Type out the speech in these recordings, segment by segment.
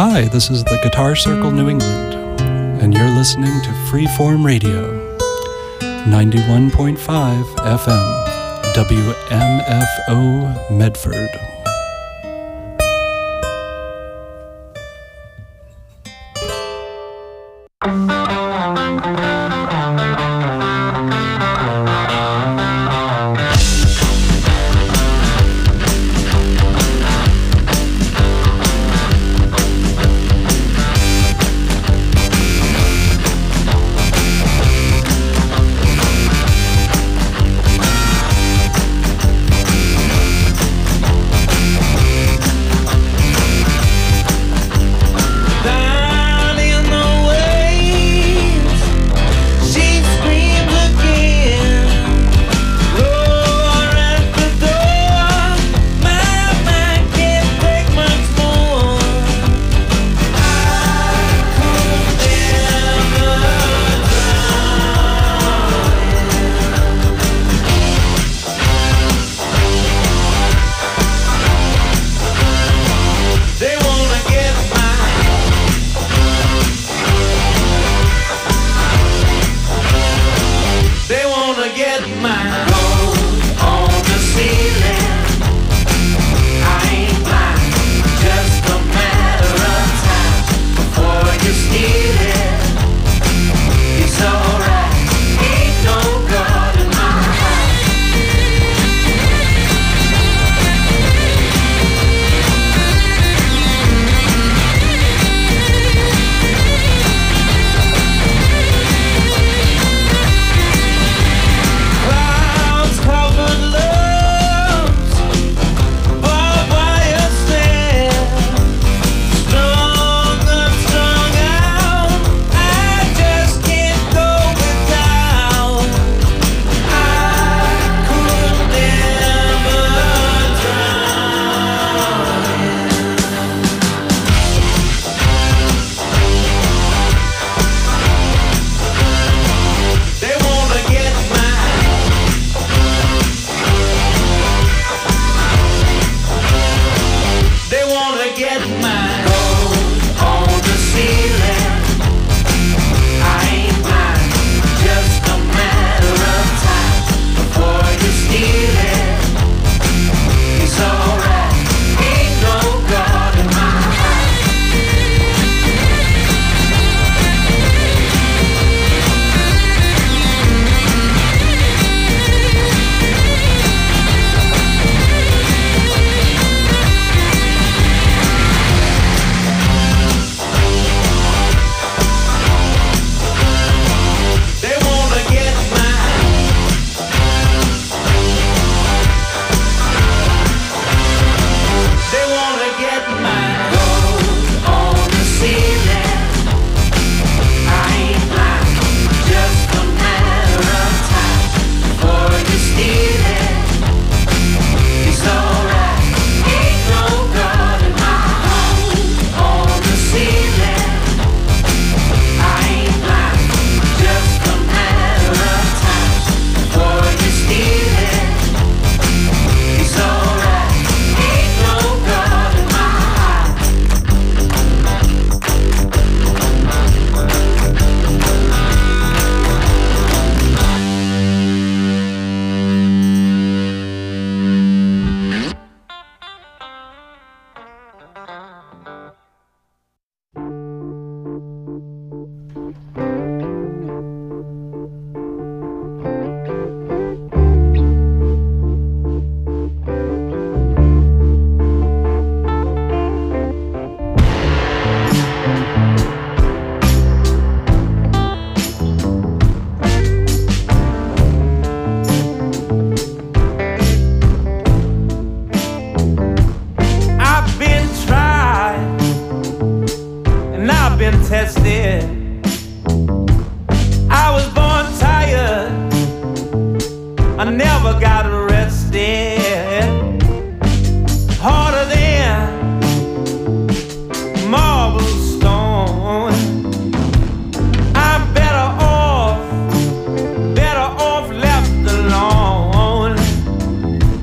Hi, this is the Guitar Circle New England, and you're listening to Freeform Radio, 91.5 FM, WMFO Medford.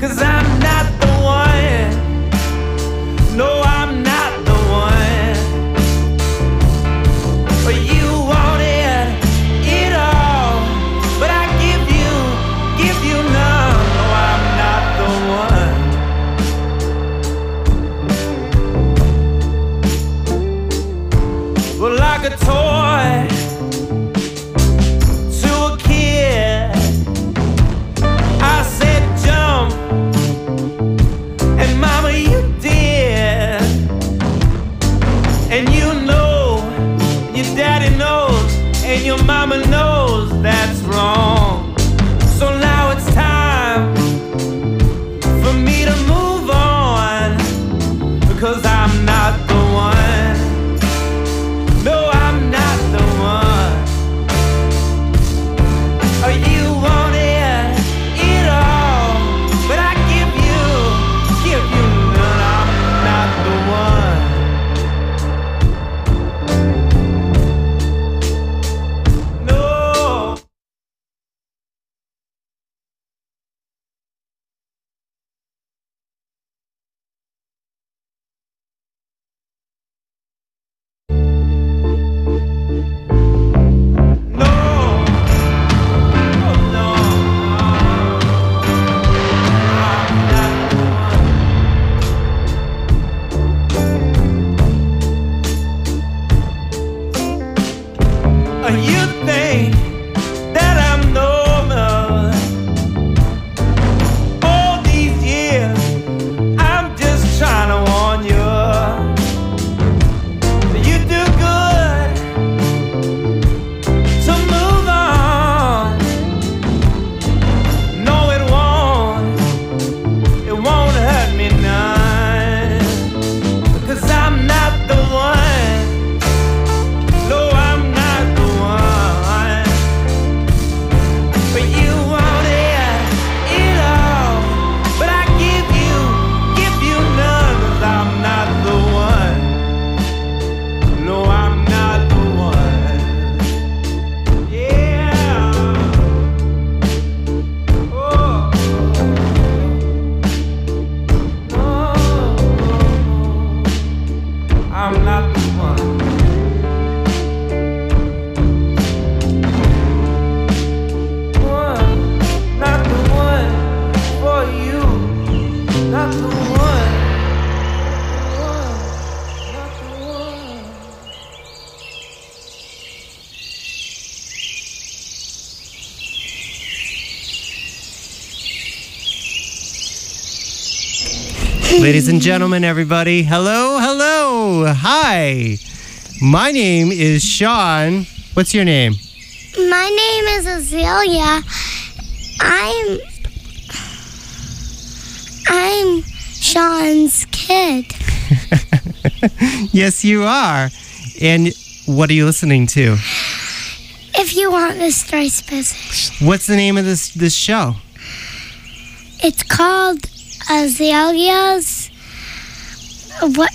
No, I'm not the one. well, like a toy to a kid. I said jump, and mama, you did. And you know, your daddy knows, and your mama knows that's wrong. So now it's time for me to move on, because I'm not the one. No, I'm not the one. Oh, you wanted it all, but I give you none. I'm not the one. No. You think that I'm normal? All these years, I'm just trying to warn you. You do good to move on. No, it won't hurt me none, 'cause I'm not the one. No, I'm not the one. But you wanted it all, but I give you none, 'cause I'm not the one. No, I'm not the one. Yeah. Oh. No, I'm not the one. Not the one for you. Not the one. Not the one. Ladies and gentlemen, everybody, hello, hello, hi. My name is Sean. What's your name? My name is Azalea. I'm Sean's kid. Yes, you are. And what are you listening to? If you want this Thrice Position, What's the name of this show? it's called Azalea's. What?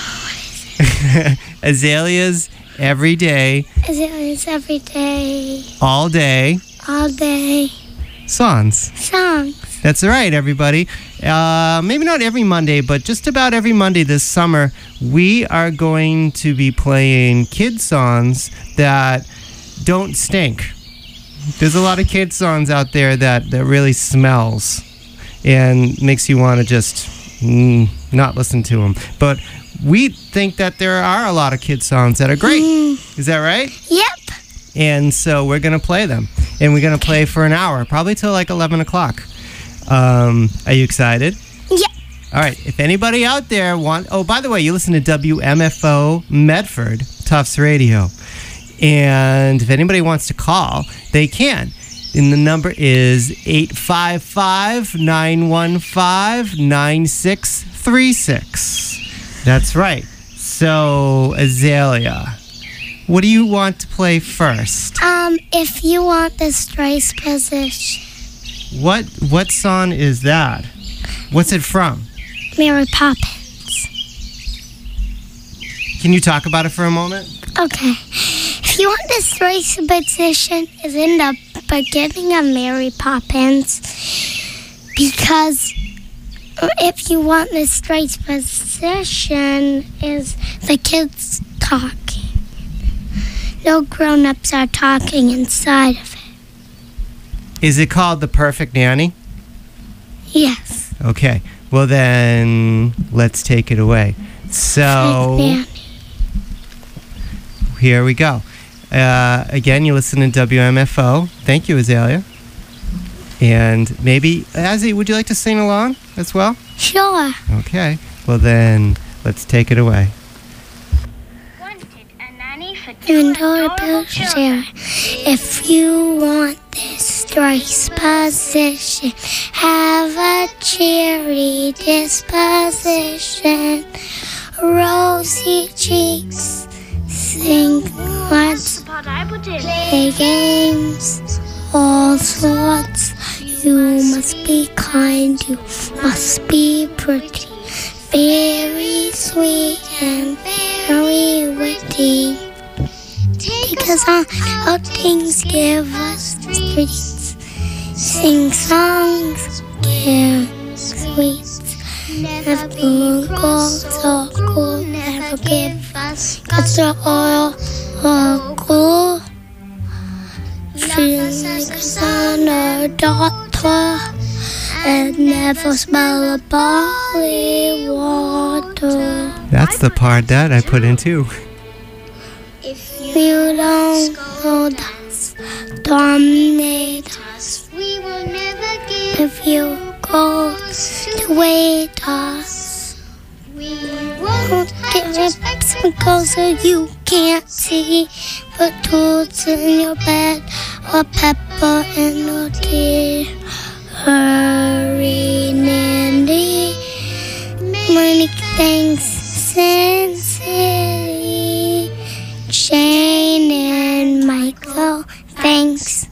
Azaleas every day, Azalea's every day, all day all day songs. songs. That's right, everybody. Maybe not every Monday, but just about every Monday this summer, we are going to be playing kid songs that don't stink. There's a lot of kid songs out there that really smells and makes you want to just not listen to them. But we think that there are a lot of kid songs that are great. Is that right? Yep. And so we're going to play them. And we're going to play for an hour, probably till like 11 o'clock. Are you excited? Yep. All right. If anybody out there oh, by the way, you listen to WMFO Medford, Tufts Radio. And if anybody wants to call, they can. And the number is 855-915-9636. That's right. So, Azalea, what do you want to play first? If you want this Thrice Position, What song is that? What's it from? Mary Poppins. Can you talk about it for a moment? Okay. If you want this Thrice Position, is in the beginning of Mary Poppins, because if you want this Thrice Position, is the kids talking. No grown-ups are talking inside of it. Is it called The Perfect Nanny? Yes. Okay. Well, then let's take it away. So Nanny. here we go. Again, you listen to WMFO. Thank you, Azalea. And maybe, Azzy, would you like to sing along as well? Sure. Okay. Well, then, let's take it away. Wanted a nanny for And two adorable adorable children. share. If you want this disposition, have a cheery disposition. Rosy cheeks, sing lots, play games, all sorts. You must be kind, you must be pretty, very sweet and very witty. Take us on outings, give us treats, sing songs, give sweets. Never go so cool, never give us cause you're all cool. Feel like a son or daughter, and never smell a barley water. That's the part that I put in too. If you don't hold us, dominate us, We will never give. if you go to wait us, We won't won't get have rips because so you can't see. Put tools in your bed or pepper in your tea. Hurry, Nandy. Many thanks, sincerely. Jane and Michael, thanks.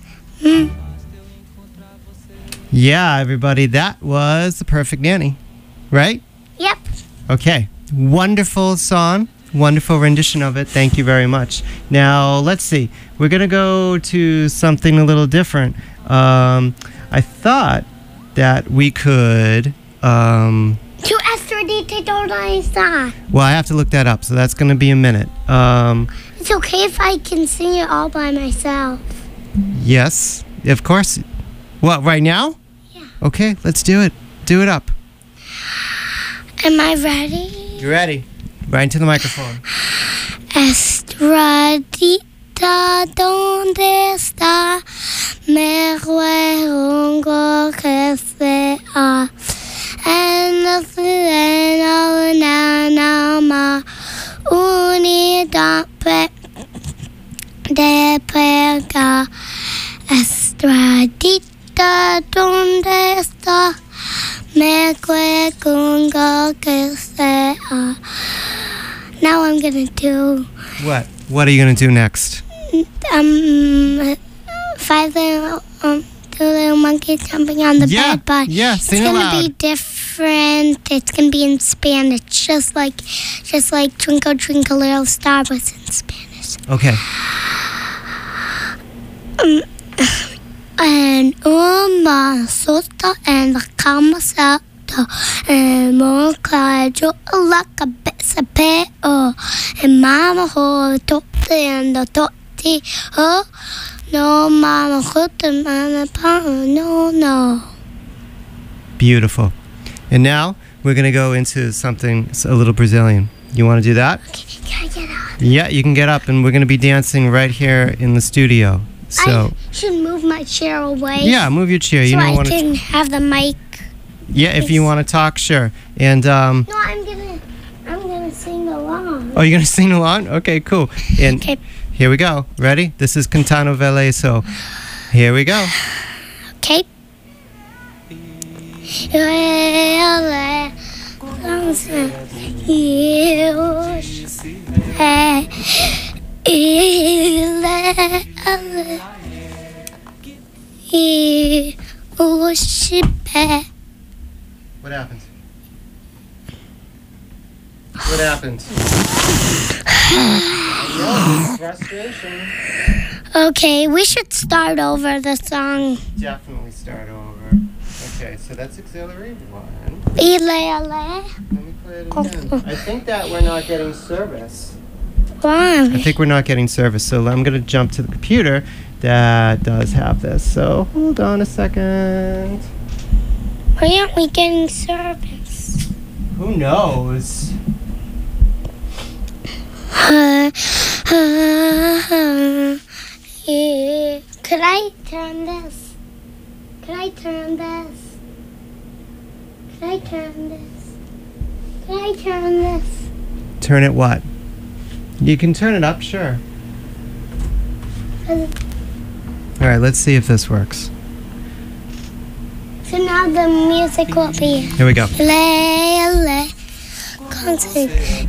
Yeah, everybody, that was The Perfect Nanny, right? Yep. Okay. Wonderful song. Wonderful rendition of it. Thank you very much. Now, let's see. We're going to go to something a little different. I thought that we could... To Estradite Dordaisa. well, I have to look that up, so that's going to be a minute. It's okay if I can sing it all by myself. Yes, of course. What, right now? Yeah. Okay, let's do it. Do it up. Am I ready? You ready? Right into the microphone. Estradita, ¿dónde está? Me juego que sea. En la ciudad nada más unidad de pega. Estradita, ¿dónde está? Me juego que sea. Now I'm gonna do What? What are you going to do next? 5 little two little monkeys jumping on the Yeah, bed, but yeah, it's sing gonna aloud. be different. It's gonna be in Spanish, just like Twinkle Twinkle Little Star was in Spanish. Okay. And uma sota and the cama salto and more claro la cabeza peo and mama ho tote and the totti oh no mama hooked and mama pa no. Beautiful. And now we're going to go into something a little Brazilian. You want to do that? Can I get up? Yeah, you can get up, and we're going to be dancing right here in the studio. So, I should move my chair away. yeah, move your chair. You so don't I want to. can have the mic. Yeah, if you want to talk, sure. And No, I'm gonna sing along. oh, you're gonna sing along? Okay, cool. And Okay. here we go. Ready? This is Cantano Veloso. Here we go. Okay. What happened? What happened? Frustration. Okay, we should start over the song. Definitely start over. Okay, so that's auxiliary 1. Ele. Let me play it again. I think that we're not getting service. I Why? think we're not getting service, so I'm going to jump to the computer that does have this. So hold on a second. Why aren't we getting service? Who knows? Could I turn this? Could I turn this? Could I turn this? Could I turn this? Turn it what? You can turn it up, sure. All right, let's see if this works. So now the music will be Here we go. le constant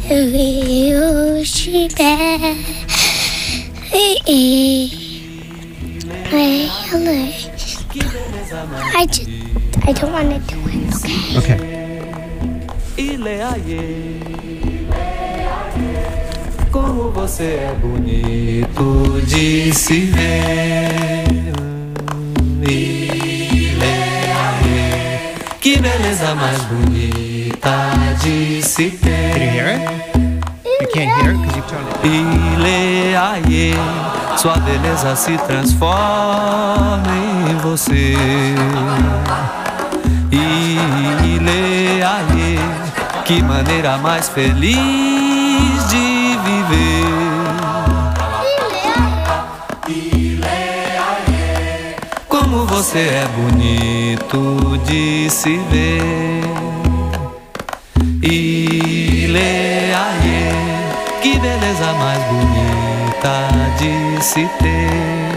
I don't want to do it. Okay. Como você é bonito de se ver. Que beleza mais bonita de se ter. Can you hear it? You can't hear it because you've turned it. Ileaie, sua beleza se transforma em você. Ileaie, que maneira mais feliz de viver. Como você é bonito de se ver. Ileaie, que beleza mais bonita de se ter.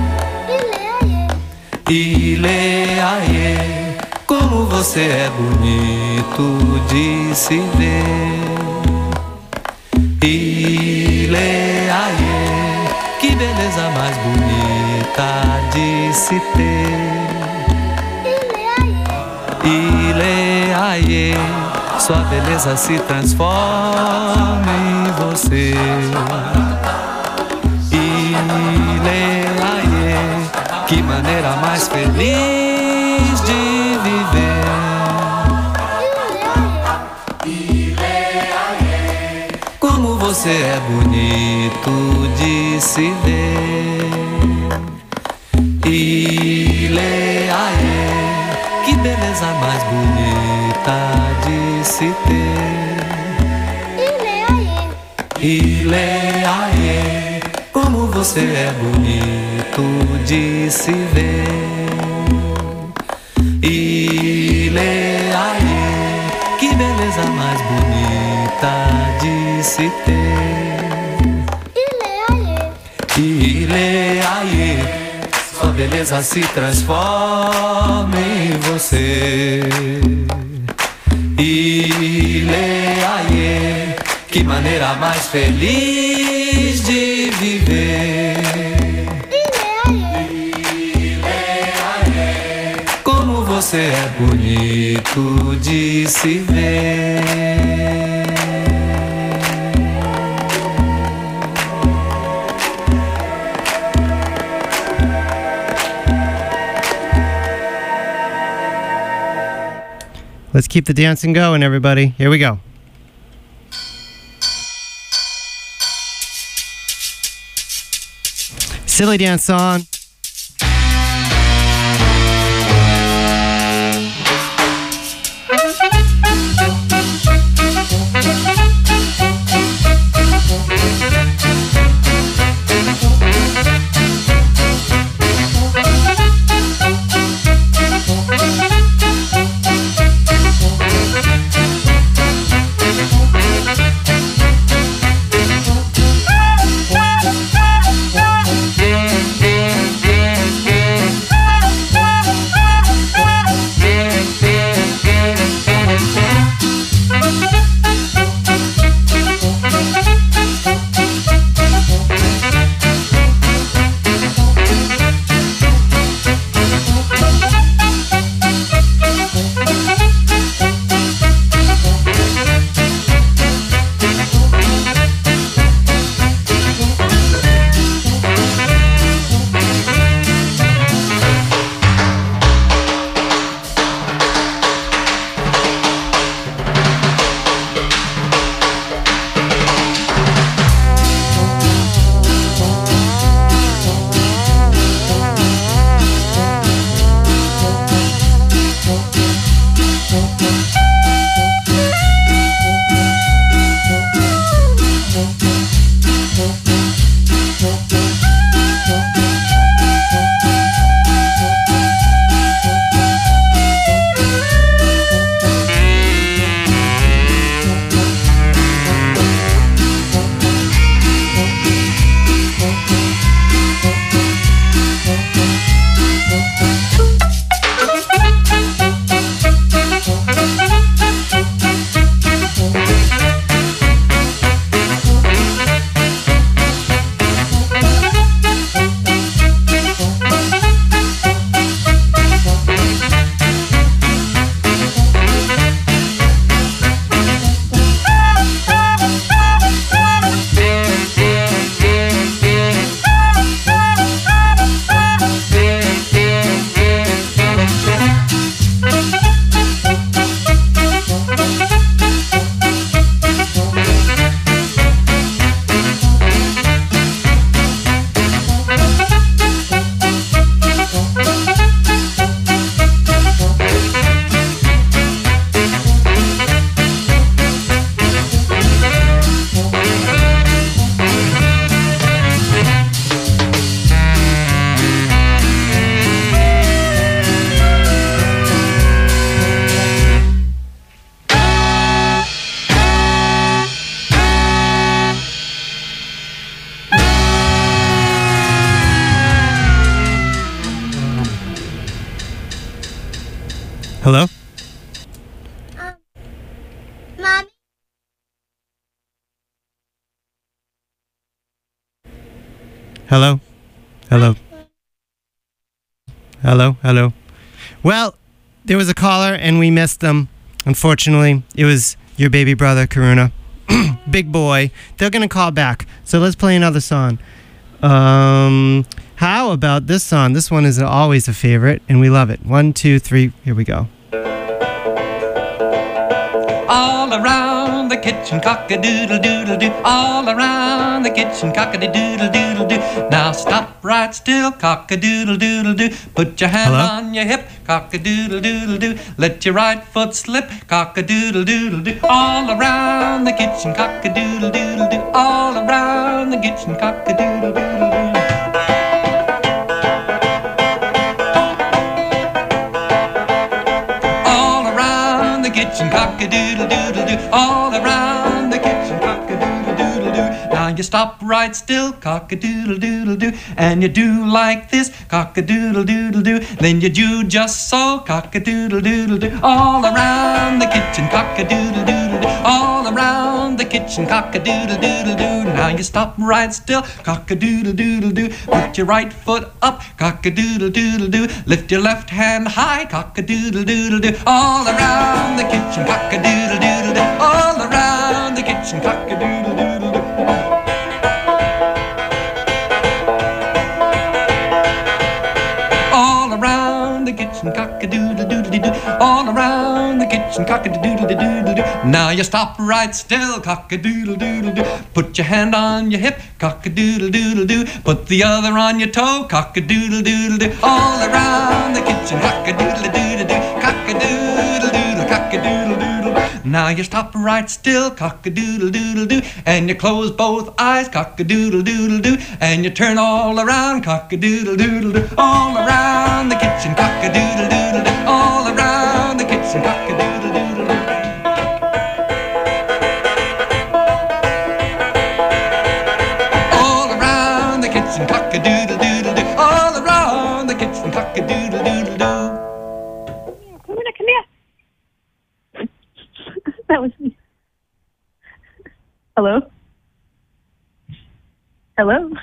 Ileaie, como você é bonito de se ver. Ileaie, que beleza mais bonita de se ter. Ileaie, sua beleza se transforma em você. Ileaie, que maneira mais feliz de viver. Como você é bonito de se ver. Ileaie, que beleza mais bonita de se ter. Ileaie, como você é bonito de se ver. Ileaie, que beleza mais bonita de se ter. Ileaie, sua beleza se transforma em você. Ileaie, que maneira mais feliz de viver. Ileaie, como você é bonito de se ver. Let's keep the dancing going, everybody. Here we go. Silly dance song. Hello? Mommy. Hello? Hello? Hello? Hello? Well, there was a caller and we missed them. Unfortunately, it was your baby brother, Karuna. Big boy. They're going to call back. So let's play another song. How about this song? This one is always a favorite, and we love it. 1, 2, 3, here we go. All around the kitchen, cock-a-doodle-doodle-doo. All around the kitchen, cock-a-doodle-doodle-doo. Now stop right still, cock-a-doodle-doodle-doo. Put your hand Hello? on your hip, cock-a-doodle-doodle-doo. Let your right foot slip, cock-a-doodle-doodle-doo. All around the kitchen, cock-a-doodle-doodle-doo. All around the kitchen, cock-a-doodle-doodle-doo. Kitchen cock-a-doodle-doodle-doo. All around the kitchen cock-a-doodle-doodle-doo. Now you stop right still, cock-a-doodle-doodle-doo. And you do like this, cock-a-doodle-doodle-doo. Then you do just so, cock-a-doodle-doodle-doo. All around the kitchen cock-a-doodle-doodle-doo. All around the kitchen cock-a-doodle-doodle-doo. Now you stop right still, cock-a-doodle-doodle-doo. Put your right foot up, cock-a-doodle-doodle-doo. Lift your left hand high, cock-a-doodle-doodle-doo. All around the kitchen cock-a-doodle-doodle-doo. All around the kitchen cock-a-doodle-doodle-doo. All around the kitchen cock-a-doodle-doodle-doo. All around the kitchen cock-a-doodle-doodle-doo. Now you stop right still, cock-a-doodle-doodle-doo. Put your hand on your hip, cock-a-doodle-doodle-doo. Put the other on your toe, cock-a-doodle-doodle-doo. All around the kitchen cock-a-doodle-doodle-doo. Cock-a-doodle-doodle, cock-a-doodle-doodle. Now you stop right still, cock-a-doodle-doodle-doo. And you close both eyes, cock-a-doodle-doodle-doo. And you turn all around, cock-a-doodle-doodle-doo. All around the kitchen, cock-a-doodle-doodle-doo. All around the kitchen, cock-a-doodle-doodle-doo. All around the kitchen, cock-a-doodle-doodle-doo. All around the kitchen, cock-a-doodle-doodle-doo. Come here. That was me. Hello? Hello?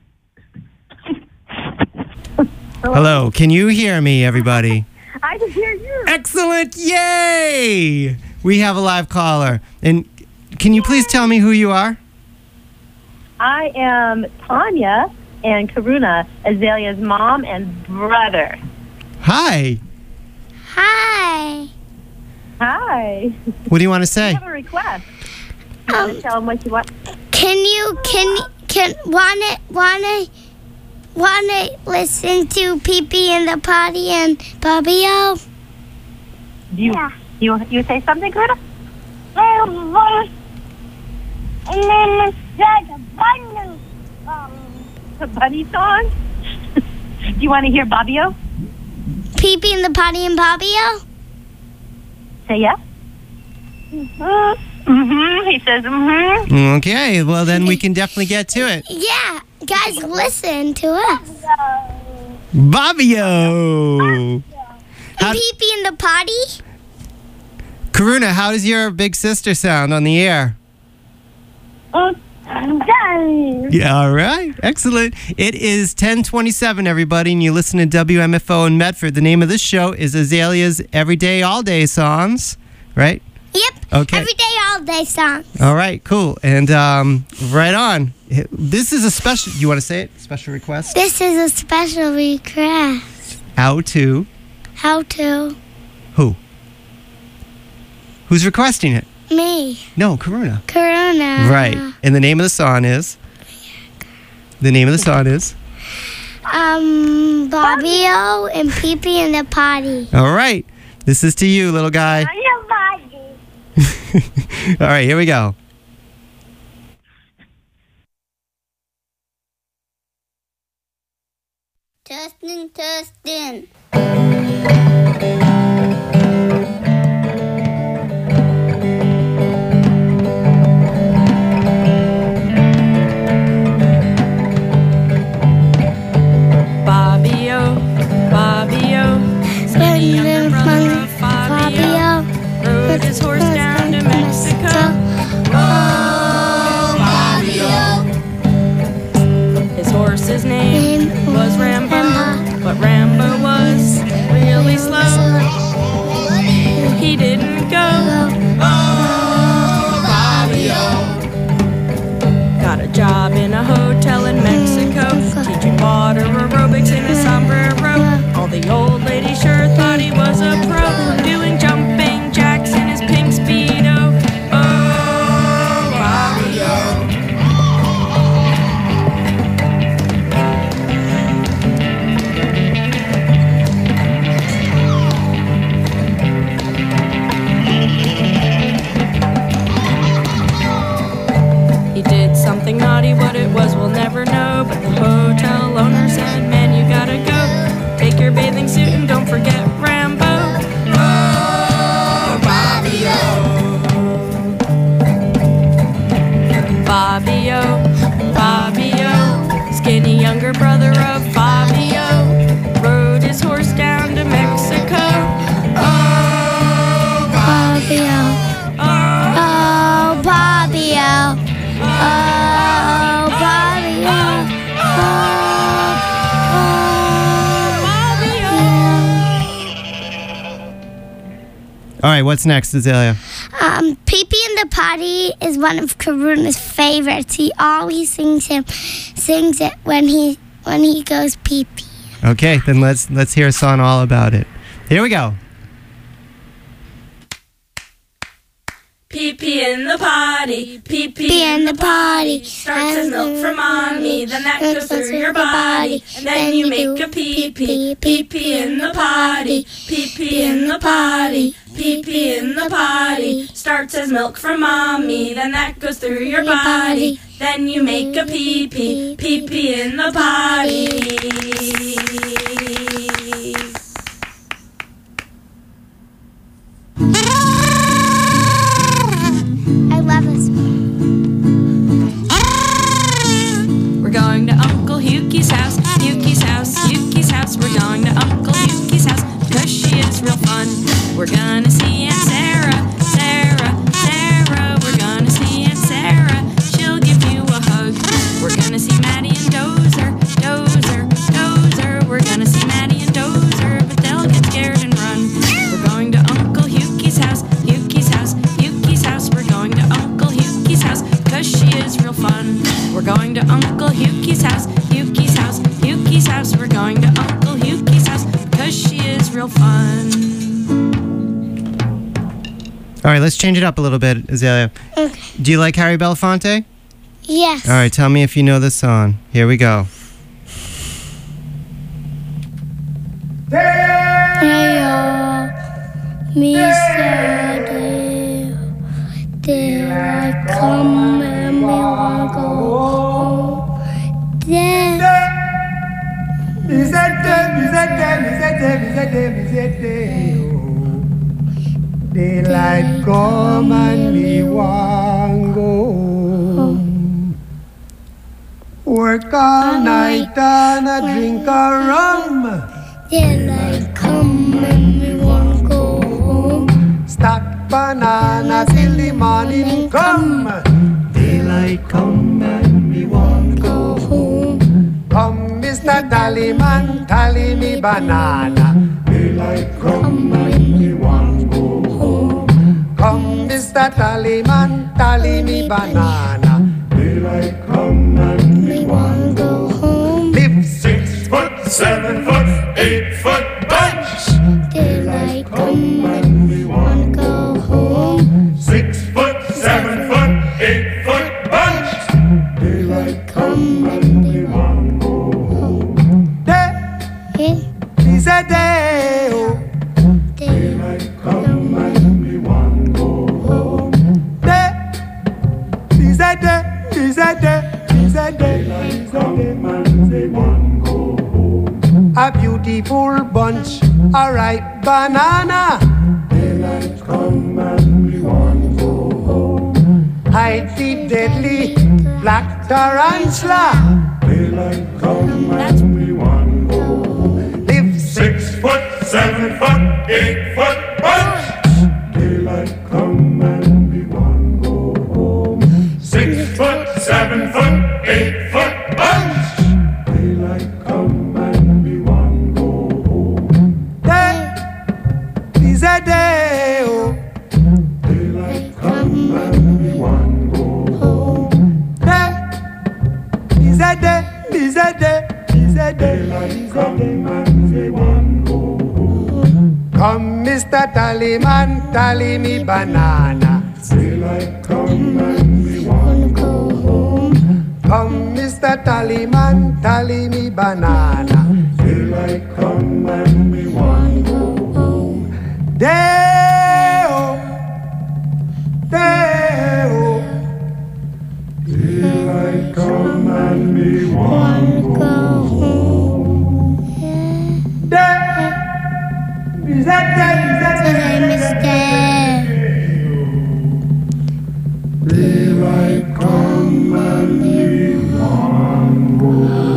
Hello, can you hear me, everybody? I can hear you. Excellent! Yay! We have a live caller. And can you please tell me who you are? I am Tanya and Karuna, Azalea's mom and brother. Hi. Hi. Hi. What do you want to I say? have a request. You want to tell them what you want? Can wanna listen to Pee Pee in the Potty and Bobbio? You say something, Karuna? a bunny song? Do you want to hear Bobbio? Pee-pee in the potty and Bobbio? Say yes. He says Okay, well then we can definitely get to it. Yeah, guys, listen to us. Bobbio! How- Pee-pee in the potty? Karuna, how does your big sister sound on the air? Yeah, all right. Excellent. It is 10:27, everybody, and you listen to WMFO in Medford. The name of this show is Azalea's Everyday All Day Songs, right? Yep. Okay. Every day, all day song. All right, cool. And right on. This is a special, you want to say it? Special request? This is a special request. How to? How to? Who? Who's requesting it? Me. No, Karuna. Corona. Right. And the name of the song is? The name of the song is? Bobbio and Pee-pee in the potty. All right. This is to you, little guy. All right, here we go. Testing. Skinny younger brother of Fabio rode his horse down to Mexico. His horse's name was Rambo, but Rambo was really slow. He didn't go. Got a job in a hotel in Mexico, teaching water aerobics in a sombrero. All the old ladies sure thought he was a pro, doing jumping jacks in his pink Speedo. Oh, Fabio. He did something naughty, what it was we'll never know, but the hotel owner said, man, you gotta go. Take your bathing suit and don't forget Rambo. Oh, Fabio, skinny younger brother of Fabio, rode his horse down to Mexico. Oh, Bobbio. Oh, Bobbio. Oh, Bobbio. All right, what's next, Azalea? Pee-pee in the potty is one of Karuna's favorites. He always sings it when he goes pee-pee. Okay, then let's hear a song all about it. Here we go. Pee-pee in the potty, Pee in the potty. starts as milk from mommy, then that goes through your body, and then you make a pee-pee, pee-pee in the potty, pee-pee in the potty, pee-pee in the potty, starts as milk from mommy, then that goes through your body, then you make a pee-pee, pee-pee in the potty. I love this one. We're going to Uncle Hukey's house, Hukey's house, Hukey's house. We're going to Uncle Hukey's house, because she is real fun. We're gonna see Aunt Sarah, Sarah, Sarah. We're gonna see Aunt Sarah, she'll give you a hug. We're gonna see Maddie and Dozer, Dozer, Dozer. We're gonna see Maddie and Dozer, but they'll get scared and run. We're going to Uncle Hukey's house, Hukey's house, Hukey's house. We're going to Uncle Hukey's house, cause she is real fun. We're going to Uncle Hukey's house, Hukey's house, Hukey's house. We're going to Uncle Hukey's house, cause she is real fun. All right, let's change it up a little bit, Azalea. Okay. Do you like Harry Belafonte? Yes. All right, tell me if you know this song. Here we go. Did I come and me wanna go home? Daylight come and me want go home. Work all night and a drink a rum. Daylight come and me want go home. Stack banana till the morning come. Daylight come and me want go home. Come, Mr. Tallyman, tally me banana. Daylight come and me want go home. Come, Mr. Tallyman, tally me banana. Daylight come and me want go home. Live 6 foot, 7 foot, 8 foot bunch. Daylight come and me want go home. 6 foot, 7 foot, 8 foot bunch. Daylight come and me want go home. Day is a day, oh. Daylight come and me want go home. Day is a day, is a day, is a day. Daylight come and me want go home. A beautiful bunch, a ripe banana. Daylight come and me want go home. Hide the deadly black tarantula. Daylight come and me want go home. Live 6 foot, 7 foot, 8 foot bunch. Daylight come and me want go home. 6 foot, 7 foot, 8 foot bunch. Daylight come and me want go home. Day is a day, oh. Daylight come and me want go home. Day is a day, is a day, is a day. Daylight come and me want go home. Come, Mr. Tallyman, tally me banana. Daylight come and me want go home. Come, Mr. Tallyman, tally me banana. Daylight come and me want go home. Day-o, day-o. Daylight come and me want go home. Day, is that day, is that day? Daylight come and me want go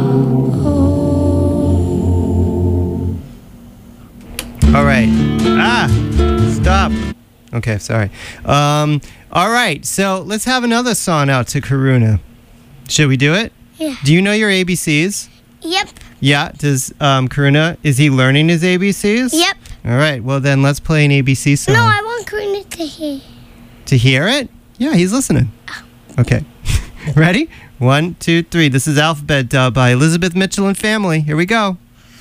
home. All right. Stop. Okay, sorry. All right, so let's have another song out to Karuna. Should we do it? Yeah. Do you know your ABCs? Yep. Yeah. Does Karuna, is he learning his ABCs? Yep. All right, well then let's play an ABC song. No, I want Karina to hear. To hear it? Yeah, he's listening. Okay. Ready? 1, 2, 3. This is Alphabet Dub by Elizabeth Mitchell and Family. Here we go.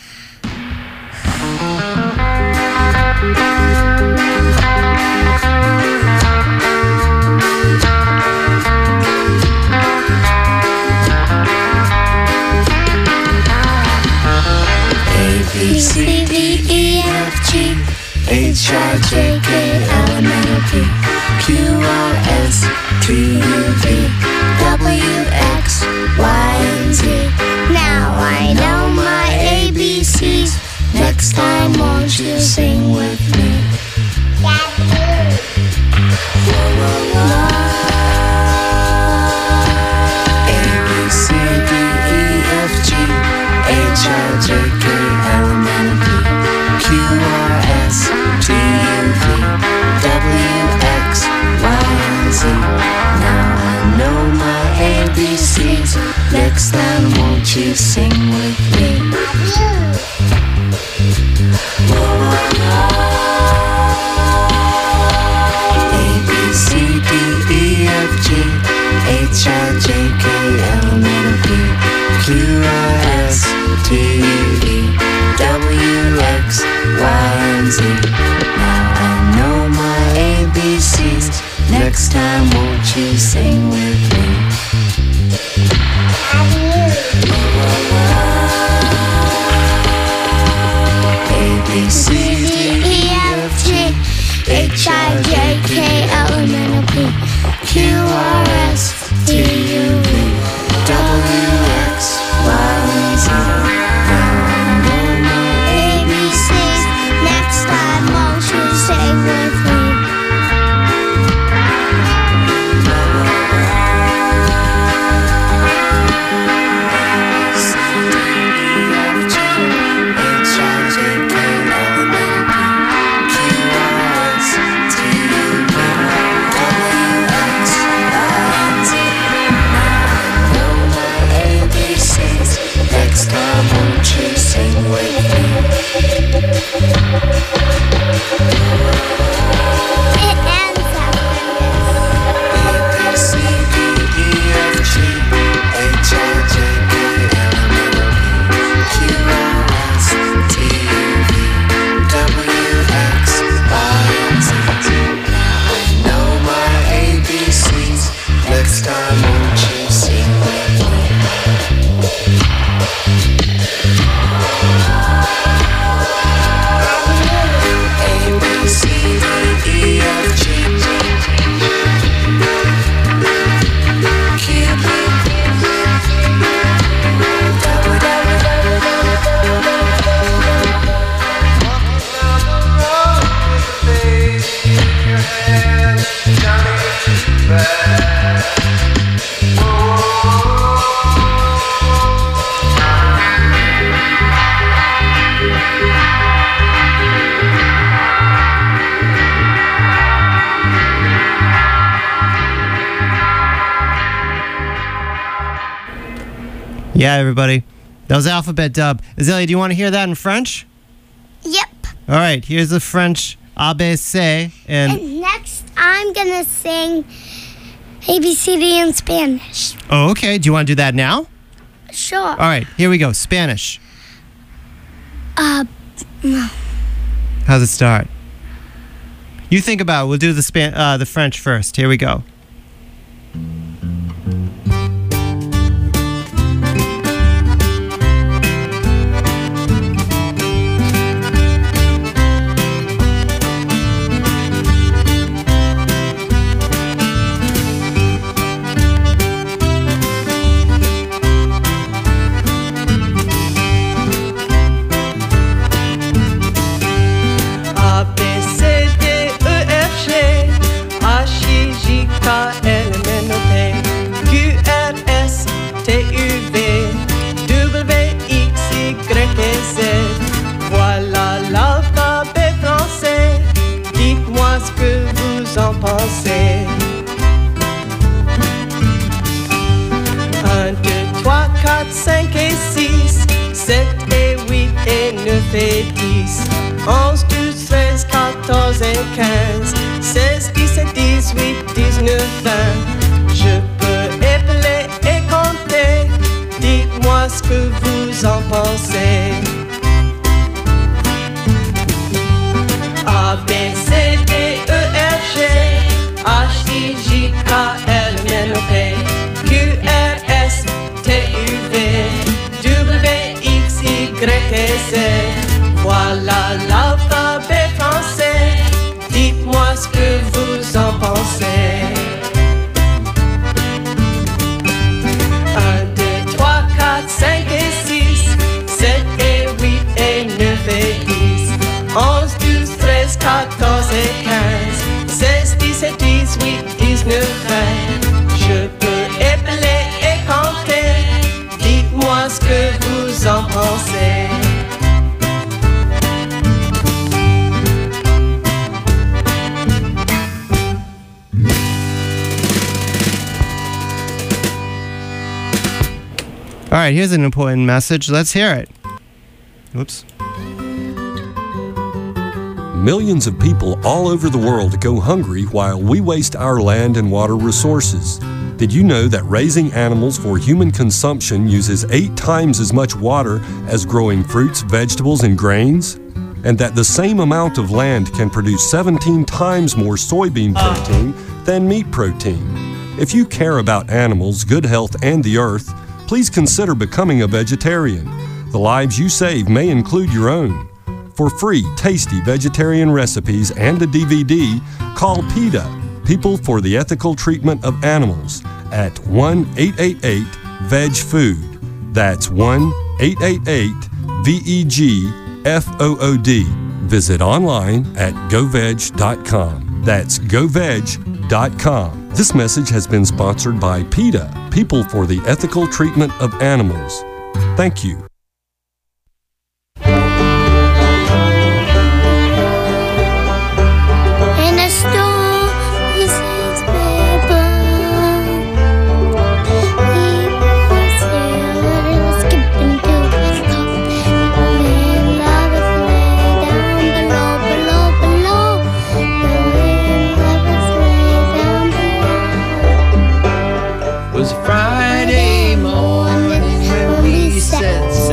B, C, D, E, F, G, H, I, J, K, L, M, N, O, P, Q, R, S, T, U, V, W, X, Y, and Z. Now I know my ABCs. Next time, won't you sing with me? A, B, C, D, E, F, G, H, I, J, K, L, M, N, O, P, Q, R, S, T, U, V, W, X, Y, and Z. Now I know my ABCs. Next time, won't you sing with me? A, B, C, D, E, F, G, H, I, J, K, L, M, N, O, P, Q, R, S, T, U, V, W, X, Y, and Z. Now I know my ABCs. Next time, won't you sing with me? A, B, C, D, E, F, G, H, I, J, K, L, M, N, O, P, Q, R, S, T, U, V, W, X, Y, Yeah, everybody. That was Alphabet Dub. Azalea, do you want to hear that in French? Yep. All right, here's the French ABC. And next, I'm going to sing ABCD in Spanish. Oh, okay. Do you want to do that now? Sure. All right, here we go. Spanish. No. How's it start? You think about it. We'll do the French first. Here we go. Voilà l'alphabet français. Dites-moi ce que vous en pensez. 1, 2, 3, 4, 5 et 6, 7 et 8 et 9 et 10, 11, 12, 13, 14 et 15, 16, 17, 18, 19, 20. Je peux épeler et compter. Dites-moi ce que vous en pensez. A, B, C, D, E, F, G, H, I, J, K, L, M, N, O, P, Q, R, S, T, U, V, W, X, Y et Z. Voilà l'alphabet français. Dites-moi ce que vous en pensez. 1, 2, 3, 4, 5 et 6, 7 et 8 et 9 et 10, 11, 12, 13, 14 et 15, 16, 17, 18, 19, 20. Je peux épeler et compter. Dites-moi ce que vous en pensez. All right, here's an important message. Let's hear it. Oops. Millions of people all over the world go hungry while we waste our land and water resources. Did you know that raising animals for human consumption uses 8 times as much water as growing fruits, vegetables, and grains? And that the same amount of land can produce 17 times more soybean protein than meat protein? If you care about animals, good health, and the earth, please consider becoming a vegetarian. The lives you save may include your own. For free, tasty vegetarian recipes and a DVD, call PETA, People for the Ethical Treatment of Animals, at 1-888-VEG-FOOD. That's 1-888-VEG-FOOD. Visit online at goveg.com. That's goveg.com. This message has been sponsored by PETA, People for the Ethical Treatment of Animals. Thank you. In a storm, he says, paper. He was here, skipping to the top. And love is way down below, below, below. And love is way down below. Was Friday morning when we set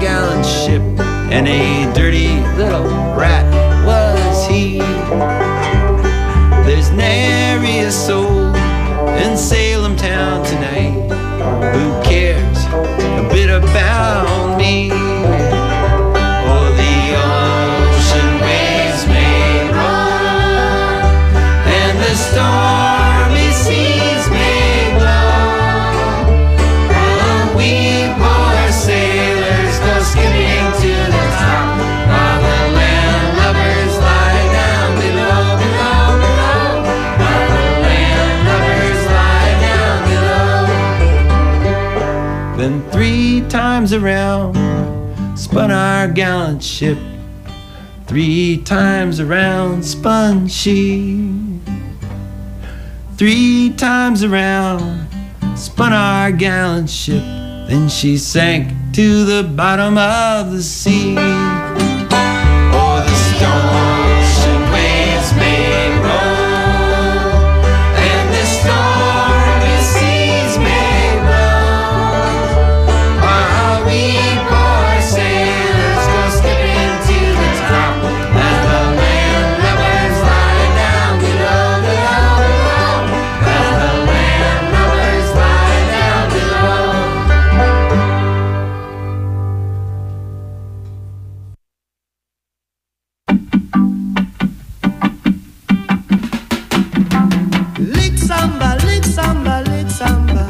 gallant ship, and a dirty little rat was he. There's nary a soul in Salem town tonight who cares a bit about me. Oh, the ocean waves may roll and the stormy seas may blow. Oh, we poor sailors go skimming to the top, while the landlubbers lie down below, below, below. While the landlubbers lie down below. Then 3 times around spun our gallant ship, 3 times around spun she. 3 times around spun our gallant ship, then she sank to the bottom of the sea. Oh, the ocean waves may roll and the stormy seas may blow, while we poor sailors go skipping to the top, and the landlubbers lie down below, below, below. And the landlubbers lie down below. Lick samba, lick samba, lick samba.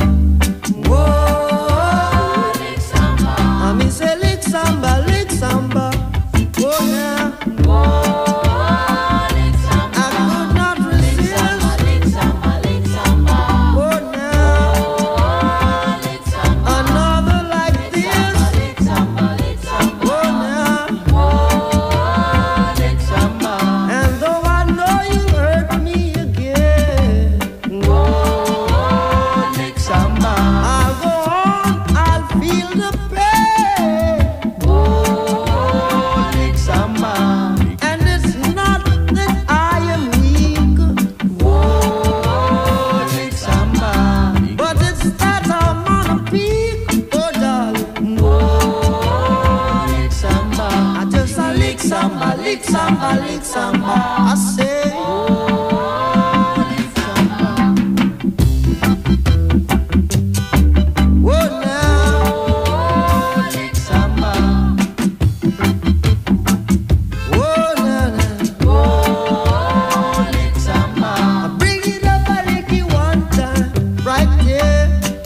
Whoa, lick samba. I mean say lick samba, lick samba. Oh yeah. Whoa, lick samba. I could not resist. Lick samba, lick samba. Oh now. Lick samba. Another like this. Lick samba, lick samba. Oh now. Whoa, lick samba. And though I know you hurt me again. Whoa, lick samba. I'll go on, I'll feel the pain. Whoa, lick samba. And it's not that I am weak. Whoa, lick samba. But it's that I'm on a peak. Oh, darling. Whoa, lick samba. I just a lick samba, lick samba, lick samba. I say. Whoa, lick samba. Oh, now. Lick samba. Oh, now, now. Oh, lick samba. I bring it up, I lick it one time, right there.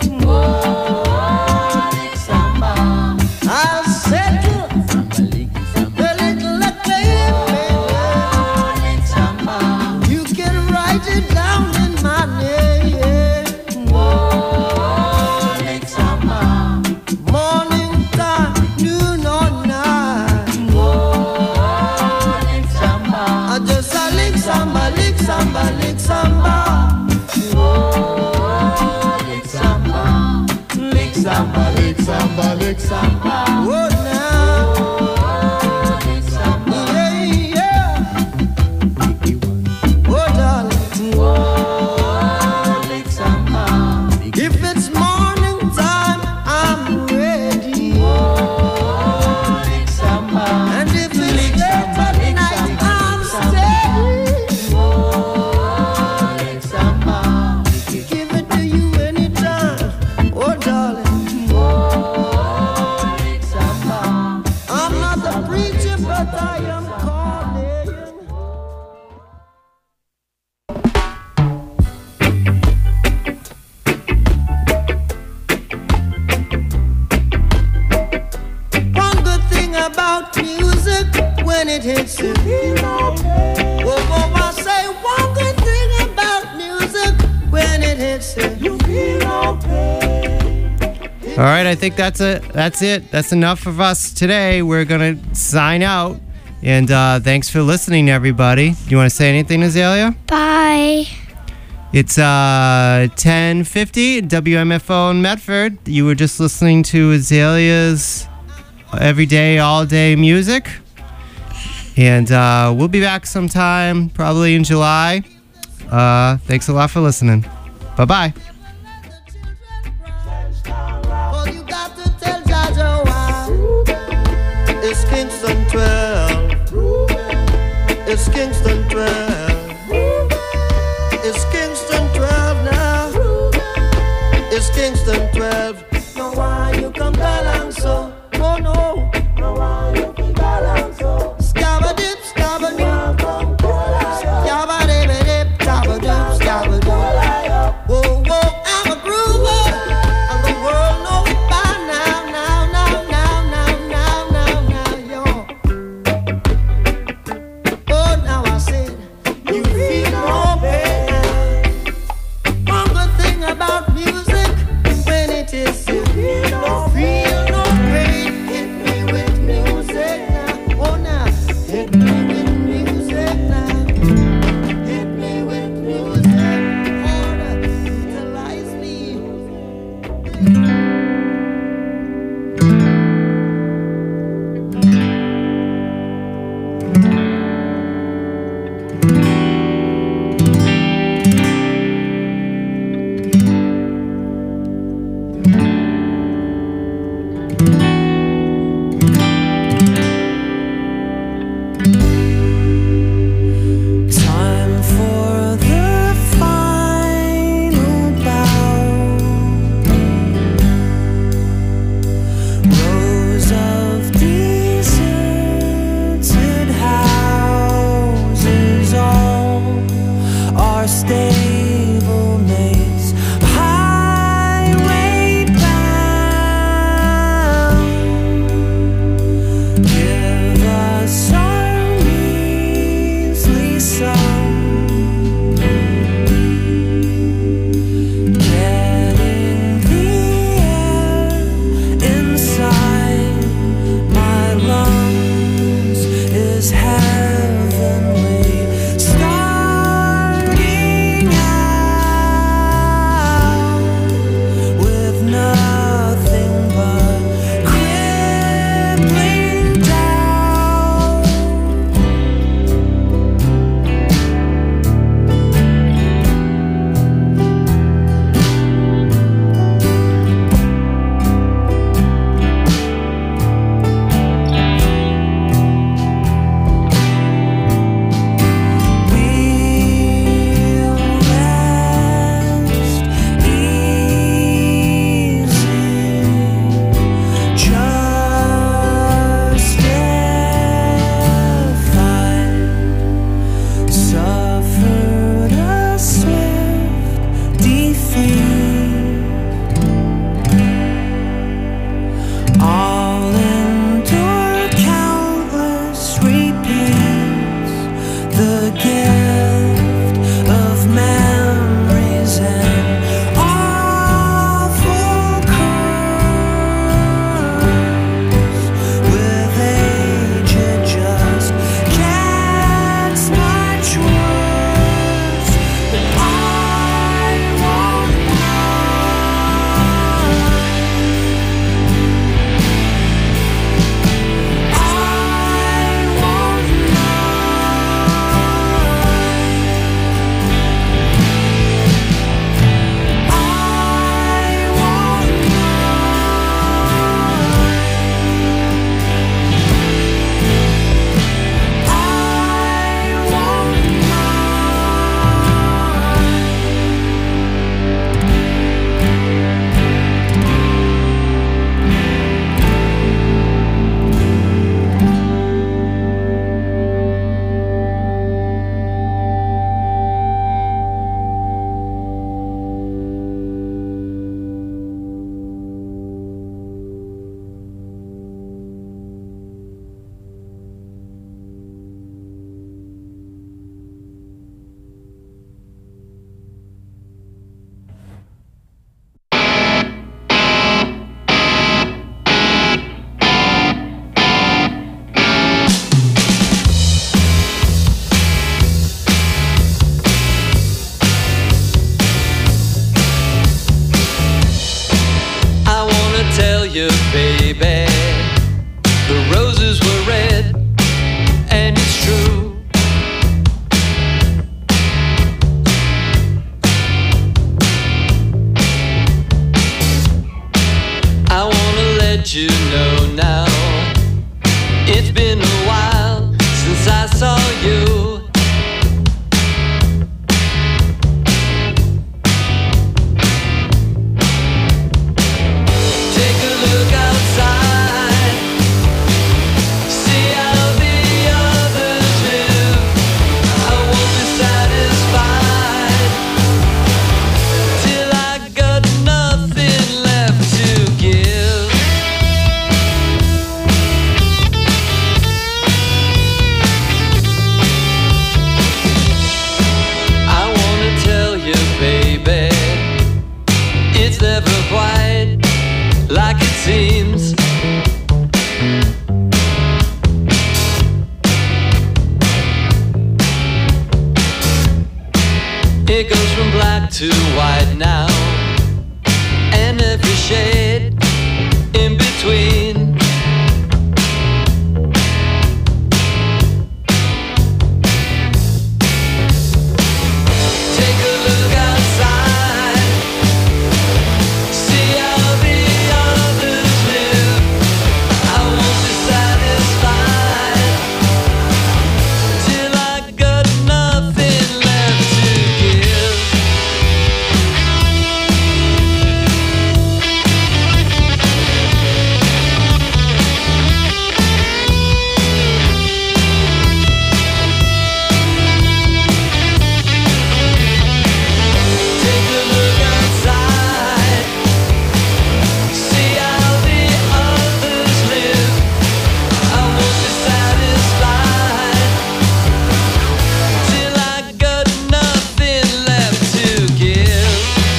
Oh, lick samba. I'll settle the little acclaim, baby. Samba. You can write it down in my name. Whoa, lick samba. Morning time, noon or night. Whoa, lick samba. I just a lick samba, lick samba, lick samba. Whoa, lick samba. Lick samba, lick samba, lick samba. Oh, now. Whoa, lick samba. Yeah, yeah. Oh, darling. Whoa, lick samba. If it's morning time, I'm ready. Whoa, lick samba. And if it's late at night, I'm steady. Whoa, lick samba. Give it to you anytime. Oh, darling. Whoa, lick samba. I'm not the preacher, but I am calling. One good thing about music, when it hits you, oh, oh, I say one good thing about music, when it hits you, you feel okay. All right, I think that's it. That's enough of us today. We're going to sign out. And thanks for listening, everybody. Do you want to say anything, Azalea? Bye. It's 10:50 WMFO in Medford. You were just listening to Azalea's Everyday, All Day Music. And we'll be back sometime, probably in July. Thanks a lot for listening. Bye-bye. Oh, you got to tell Jaja why. It's Kingston 12. It's Kingston 12. It's Kingston 12 now. It's Kingston 12. No, why you come down so? Oh no. No, why you come down so? Scabba-dip, scabba-dip. Scabba-dip-a-dip, scabba-dip, scabba-dip. Whoa, whoa, I'm a groover. And the world know it by now, yo. Oh, now I said, you feel no pain. One good thing about music, when it is you don't feel no pain. Hit me with music now. Oh, now, hit me with music now. Hit me with music. Order, utilize me. Time for the final bow. Rows of deserted houses, all are stable mates, highway bound. Give us our measly sum. Getting the air inside my lungs is heavenly. Starting out with nothing but crippling doubt. We'll rest easy, justified, suffered a swift defeat. All endure countless repeats, the gift of memories and awful curse. With age it just gets much worse. But I won't tell you, baby, the roses were red, and it's true. I wanna let you know now to white now, and every shade in between. Take a look outside, see how the others live. I won't be satisfied till I got nothing left to give. Take a look outside, see how the others live. I won't be satisfied till I got nothing left to give.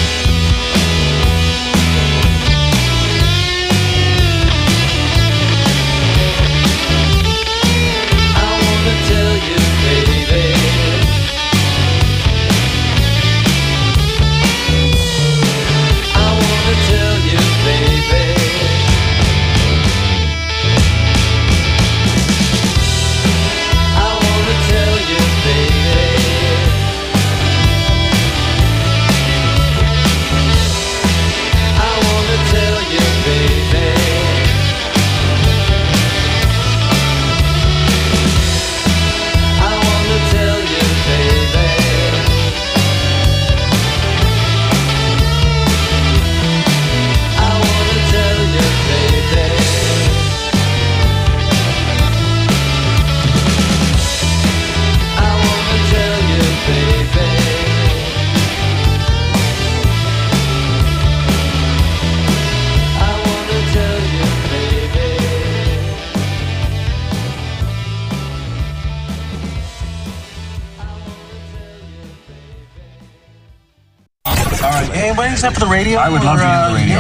I wanna tell you, baby, I wanna tell you, baby, I wanna tell you, baby, I wanna tell you, baby, I wanna tell you, baby, I wanna tell you, baby, I wanna tell you, baby, I wanna tell you, baby. All right, anybody except for the radio? I would love to hear the radio.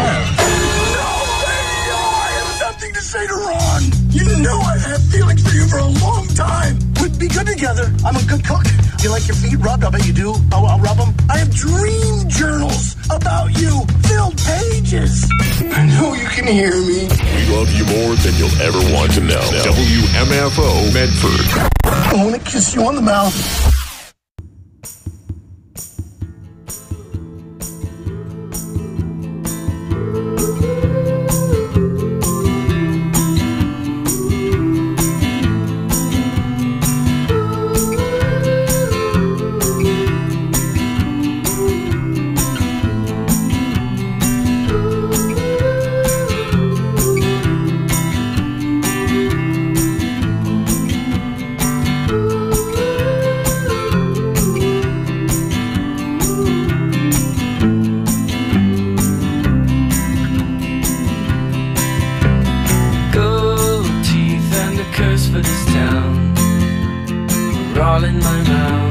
Something to say to Ron. You know I've had feelings for you for a long time. We'd be good together. I'm a good cook. You like your feet rubbed? I bet you do. I'll rub them. I have dream journals about you. Filled pages. I know you can hear me. We love you more than you'll ever want to know. WMFO Medford. I want to kiss you on the mouth. Gold teeth and a curse for this town were all in my mouth.